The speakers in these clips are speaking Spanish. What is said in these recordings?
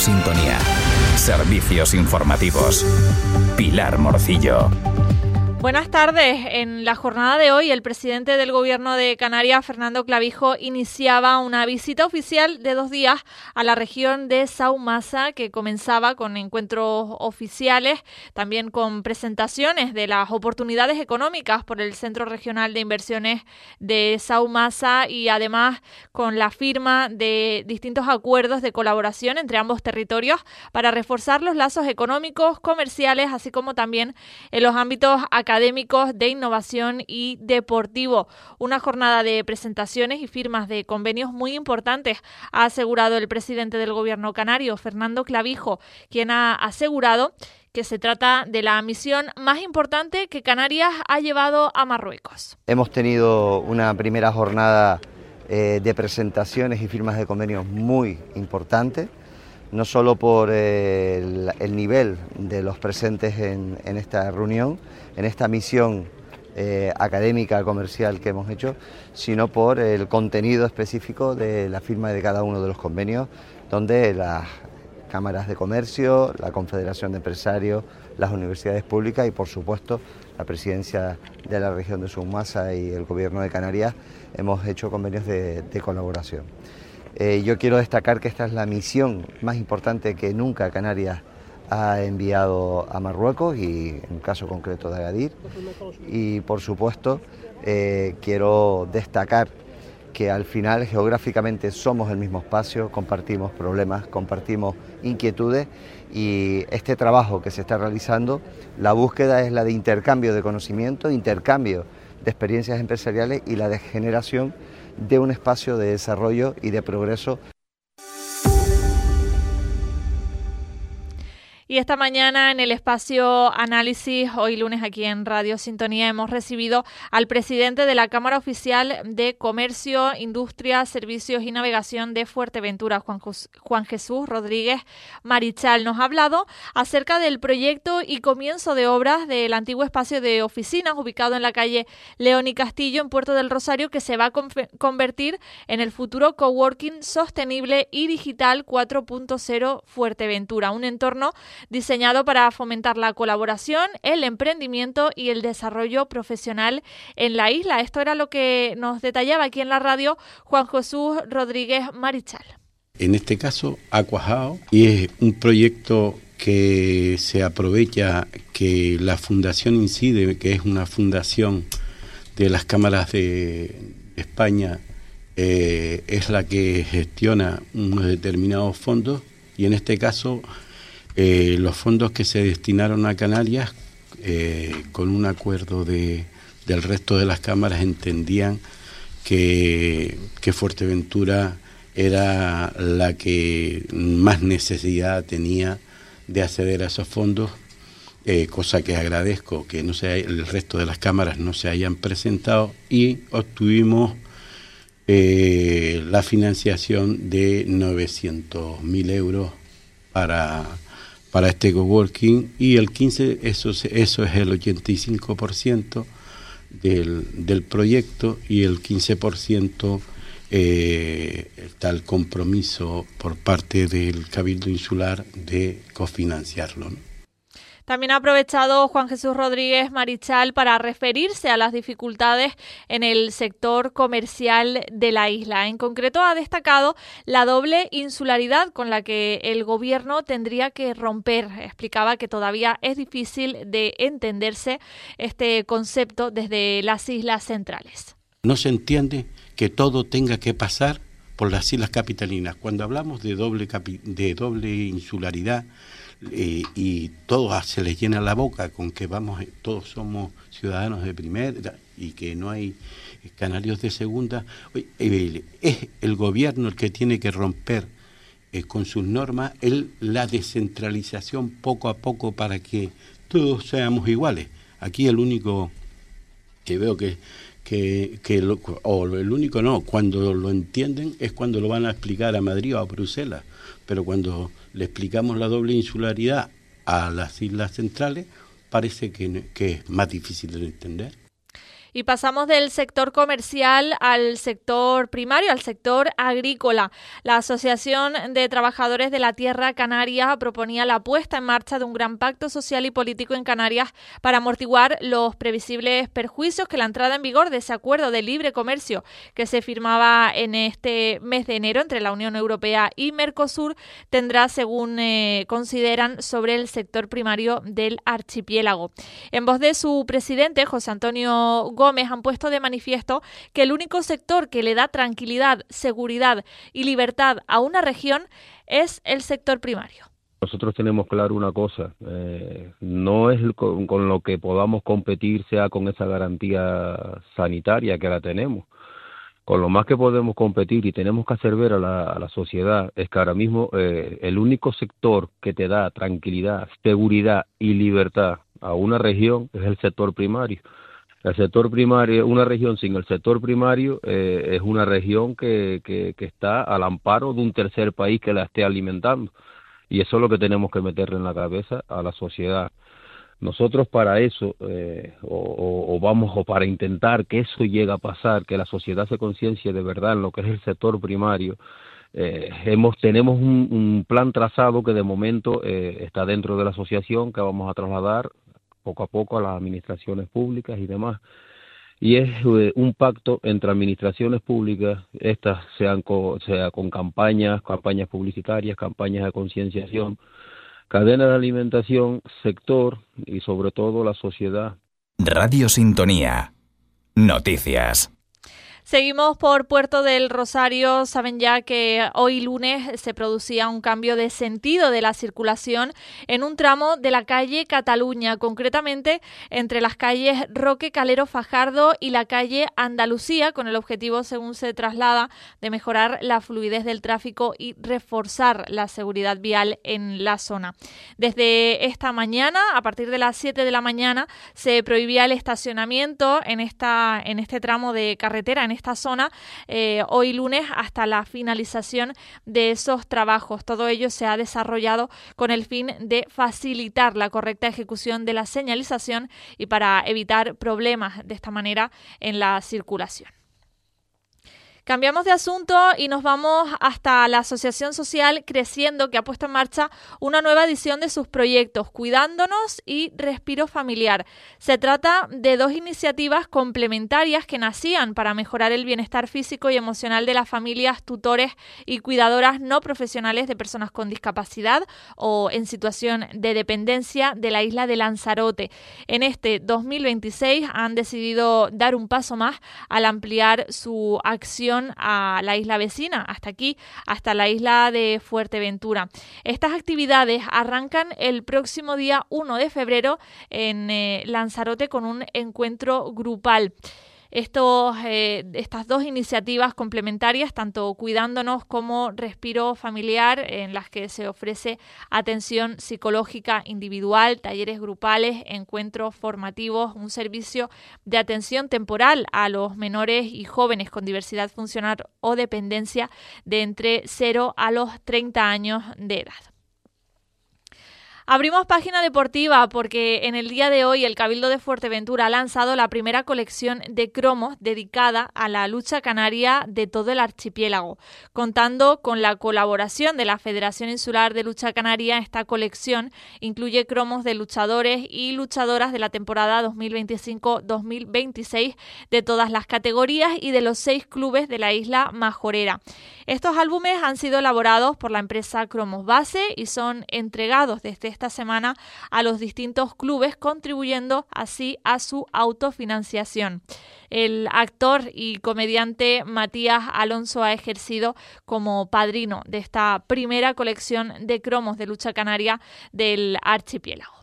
Sintonía. Servicios informativos. Pilar Morcillo. Buenas tardes. En la jornada de hoy, el presidente del Gobierno de Canarias, Fernando Clavijo, iniciaba una visita oficial de 2 días a la región de Saumasa, que comenzaba con encuentros oficiales, también con presentaciones de las oportunidades económicas por el Centro Regional de Inversiones de Saumasa y además con la firma de distintos acuerdos de colaboración entre ambos territorios para reforzar los lazos económicos, comerciales, así como también en los ámbitos académicos, de innovación y deportivo. Una jornada de presentaciones y firmas de convenios muy importantes, ha asegurado el presidente del Gobierno canario, Fernando Clavijo, quien ha asegurado que se trata de la misión más importante que Canarias ha llevado a Marruecos. Hemos tenido una primera jornada de presentaciones y firmas de convenios muy importante, no solo por el nivel de los presentes en esta reunión, en esta misión académica, comercial que hemos hecho, sino por el contenido específico de la firma de cada uno de los convenios, donde las cámaras de comercio, la Confederación de Empresarios, las universidades públicas y, por supuesto, la presidencia de la región de Saumasa y el Gobierno de Canarias hemos hecho convenios de colaboración. Yo quiero destacar que esta es la misión más importante que nunca Canarias ha enviado a Marruecos y en un caso concreto de Agadir. Y por supuesto quiero destacar que al final geográficamente somos el mismo espacio, compartimos problemas, compartimos inquietudes y este trabajo que se está realizando, la búsqueda es la de intercambio de conocimiento, intercambio de experiencias empresariales y la de generación de un espacio de desarrollo y de progreso. Y esta mañana en el espacio Análisis, hoy lunes aquí en Radio Sintonía, hemos recibido al presidente de la Cámara Oficial de Comercio, Industria, Servicios y Navegación de Fuerteventura, Juan Jesús Rodríguez Marichal. Nos ha hablado acerca del proyecto y comienzo de obras del antiguo espacio de oficinas ubicado en la calle León y Castillo, en Puerto del Rosario, que se va a convertir en el futuro coworking sostenible y digital 4.0 Fuerteventura, un entorno diseñado para fomentar la colaboración, el emprendimiento y el desarrollo profesional en la isla. Esto era lo que nos detallaba aquí en la radio Juan Jesús Rodríguez Marichal. En este caso ha cuajado y es un proyecto que se aprovecha que la fundación incide, que es una fundación de las cámaras de España, es la que gestiona unos determinados fondos y en este caso los fondos que se destinaron a Canarias, con un acuerdo del resto de las cámaras, entendían que Fuerteventura era la que más necesidad tenía de acceder a esos fondos, cosa que agradezco que el resto de las cámaras no se hayan presentado, y obtuvimos la financiación de 900.000 euros para este coworking, y el 15%, eso es el 85% del proyecto, y el 15% está el compromiso por parte del Cabildo Insular de cofinanciarlo, ¿no? También ha aprovechado Juan Jesús Rodríguez Marichal para referirse a las dificultades en el sector comercial de la isla. En concreto, ha destacado la doble insularidad con la que el gobierno tendría que romper. Explicaba que todavía es difícil de entenderse este concepto desde las islas centrales. No se entiende que todo tenga que pasar por las islas capitalinas. Cuando hablamos de doble insularidad, y todos se les llena la boca con que todos somos ciudadanos de primera y que no hay canarios de segunda, es el gobierno el que tiene que romper con sus normas la descentralización poco a poco para que todos seamos iguales. Aquí el único que veo el único no, cuando lo entienden es cuando lo van a explicar a Madrid o a Bruselas, pero cuando le explicamos la doble insularidad a las islas centrales parece que es más difícil de entender. Y pasamos del sector comercial al sector primario, al sector agrícola. La Asociación de Trabajadores de la Tierra Canaria proponía la puesta en marcha de un gran pacto social y político en Canarias para amortiguar los previsibles perjuicios que la entrada en vigor de ese acuerdo de libre comercio que se firmaba en este mes de enero entre la Unión Europea y Mercosur tendrá, según consideran, sobre el sector primario del archipiélago. En voz de su presidente, José Antonio Gómez, han puesto de manifiesto que el único sector que le da tranquilidad, seguridad y libertad a una región es el sector primario. Nosotros tenemos claro una cosa, no es con lo que podamos competir sea con esa garantía sanitaria que la tenemos. Con lo más que podemos competir y tenemos que hacer ver a la sociedad es que ahora mismo el único sector que te da tranquilidad, seguridad y libertad a una región es el sector primario. El sector primario, una región sin el sector primario es una región que está al amparo de un tercer país que la esté alimentando. Y eso es lo que tenemos que meterle en la cabeza a la sociedad. Nosotros para eso, o para intentar que eso llegue a pasar, que la sociedad se conciencie de verdad en lo que es el sector primario, tenemos un plan trazado que de momento está dentro de la asociación, que vamos a trasladar poco a poco a las administraciones públicas y demás. Y es un pacto entre administraciones públicas, estas sea con campañas publicitarias, campañas de concienciación, cadena de alimentación, sector y sobre todo la sociedad. Radio Sintonía. Noticias. Seguimos por Puerto del Rosario. Saben ya que hoy lunes se producía un cambio de sentido de la circulación en un tramo de la calle Cataluña, concretamente entre las calles Roque Calero Fajardo y la calle Andalucía, con el objetivo, según se traslada, de mejorar la fluidez del tráfico y reforzar la seguridad vial en la zona. Desde esta mañana, a partir de las 7 de la mañana, se prohibía el estacionamiento en este tramo de carretera, en esta zona, hoy lunes hasta la finalización de esos trabajos. Todo ello se ha desarrollado con el fin de facilitar la correcta ejecución de la señalización y para evitar problemas de esta manera en la circulación. Cambiamos de asunto y nos vamos hasta la Asociación Social Creciendo, que ha puesto en marcha una nueva edición de sus proyectos Cuidándonos y Respiro Familiar. Se trata de dos iniciativas complementarias que nacían para mejorar el bienestar físico y emocional de las familias, tutores y cuidadoras no profesionales de personas con discapacidad o en situación de dependencia de la isla de Lanzarote. En este 2026 han decidido dar un paso más al ampliar su acción a la isla vecina, hasta la isla de Fuerteventura. Estas actividades arrancan el próximo día 1 de febrero en Lanzarote con un encuentro grupal. Estas dos iniciativas complementarias, tanto Cuidándonos como Respiro Familiar, en las que se ofrece atención psicológica individual, talleres grupales, encuentros formativos, un servicio de atención temporal a los menores y jóvenes con diversidad funcional o dependencia de entre 0 a los 30 años de edad. Abrimos página deportiva porque en el día de hoy el Cabildo de Fuerteventura ha lanzado la primera colección de cromos dedicada a la lucha canaria de todo el archipiélago. Contando con la colaboración de la Federación Insular de Lucha Canaria, esta colección incluye cromos de luchadores y luchadoras de la temporada 2025-2026 de todas las categorías y de los 6 clubes de la isla majorera. Estos álbumes han sido elaborados por la empresa Cromos Base y son entregados desde esta semana a los distintos clubes, contribuyendo así a su autofinanciación. El actor y comediante Matías Alonso ha ejercido como padrino de esta primera colección de cromos de lucha canaria del archipiélago.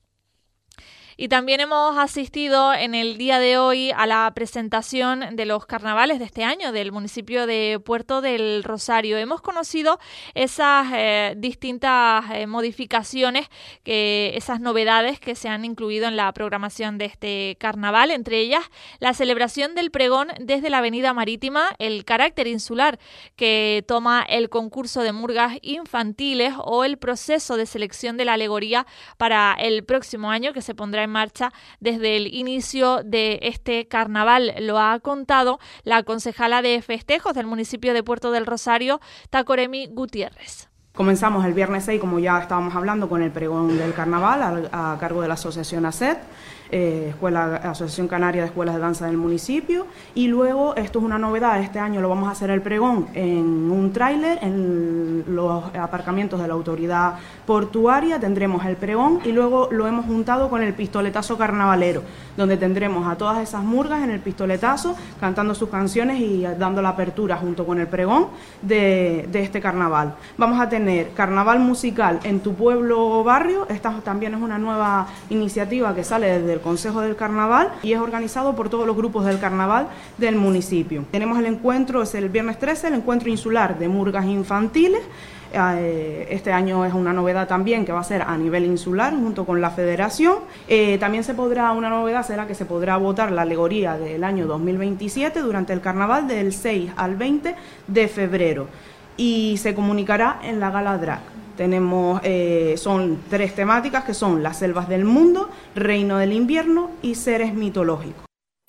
Y también hemos asistido en el día de hoy a la presentación de los carnavales de este año del municipio de Puerto del Rosario. Hemos conocido esas distintas modificaciones, esas novedades que se han incluido en la programación de este carnaval, entre ellas la celebración del pregón desde la Avenida Marítima, el carácter insular que toma el concurso de murgas infantiles o el proceso de selección de la alegoría para el próximo año que se pondrá en marcha desde el inicio de este carnaval. Lo ha contado la concejala de festejos del municipio de Puerto del Rosario, Tacoremi Gutiérrez. Comenzamos el viernes 6, como ya estábamos hablando, con el pregón del carnaval a cargo de la asociación ACET, Asociación Canaria de Escuelas de Danza del municipio, y luego, esto es una novedad, este año lo vamos a hacer el pregón en un tráiler en los aparcamientos de la autoridad portuaria. Tendremos el pregón y luego lo hemos juntado con el pistoletazo carnavalero, donde tendremos a todas esas murgas en el pistoletazo cantando sus canciones y dando la apertura junto con el pregón de este carnaval. Vamos a tener carnaval musical en tu pueblo o barrio. Esta también es una nueva iniciativa que sale desde el Consejo del Carnaval y es organizado por todos los grupos del carnaval del municipio. Tenemos el encuentro, es el viernes 13, el encuentro insular de murgas infantiles. Este año es una novedad también que va a ser a nivel insular junto con la federación. También una novedad será que se podrá votar la alegoría del año 2027 durante el carnaval del 6 al 20 de febrero y se comunicará en la gala drag. Son 3 temáticas que son las selvas del mundo, reino del invierno y seres mitológicos.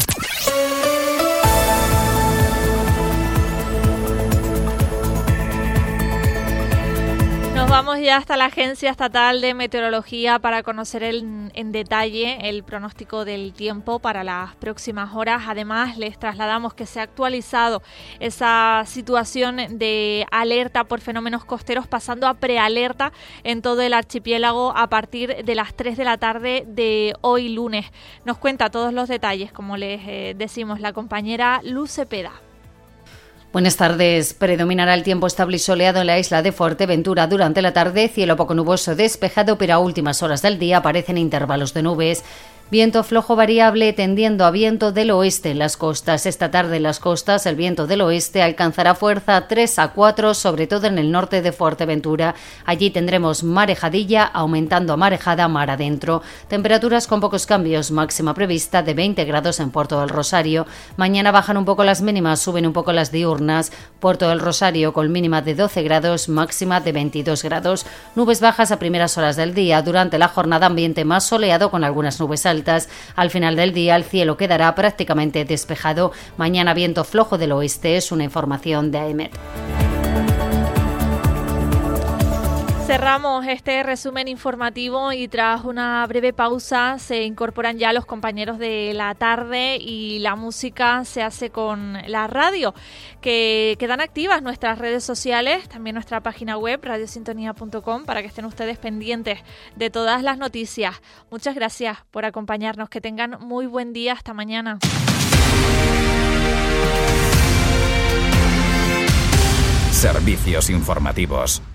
Nos vamos ya hasta la Agencia Estatal de Meteorología para conocer en detalle el pronóstico del tiempo para las próximas horas. Además, les trasladamos que se ha actualizado esa situación de alerta por fenómenos costeros, pasando a prealerta en todo el archipiélago a partir de las 3 de la tarde de hoy lunes. Nos cuenta todos los detalles, como les decimos, la compañera Luz Cepeda. Buenas tardes. Predominará el tiempo estable y soleado en la isla de Fuerteventura durante la tarde, cielo poco nuboso despejado, pero a últimas horas del día aparecen intervalos de nubes. Viento flojo variable tendiendo a viento del oeste en las costas. Esta tarde en las costas el viento del oeste alcanzará fuerza 3 a 4, sobre todo en el norte de Fuerteventura. Allí tendremos marejadilla, aumentando a marejada mar adentro. Temperaturas con pocos cambios, máxima prevista de 20 grados en Puerto del Rosario. Mañana bajan un poco las mínimas, suben un poco las diurnas. Puerto del Rosario con mínima de 12 grados, máxima de 22 grados. Nubes bajas a primeras horas del día. Durante la jornada ambiente más soleado con algunas nubes altas. Al final del día el cielo quedará prácticamente despejado. Mañana viento flojo del oeste, es una información de AEMET. Cerramos este resumen informativo y tras una breve pausa se incorporan ya los compañeros de la tarde y la música se hace con la radio, que quedan activas nuestras redes sociales, también nuestra página web radiosintonía.com para que estén ustedes pendientes de todas las noticias. Muchas gracias por acompañarnos, que tengan muy buen día, hasta mañana. Servicios informativos.